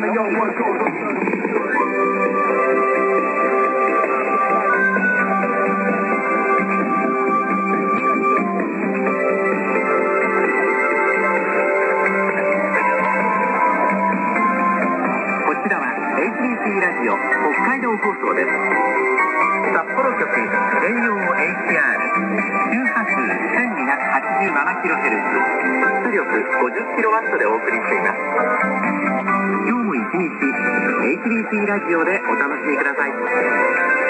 HBC ラジオ北海道放送です。札幌局 AOHR 周波数 1287kHz 出力 50kW でお送りしています。今日も一日 HBC ラジオでお楽しみください。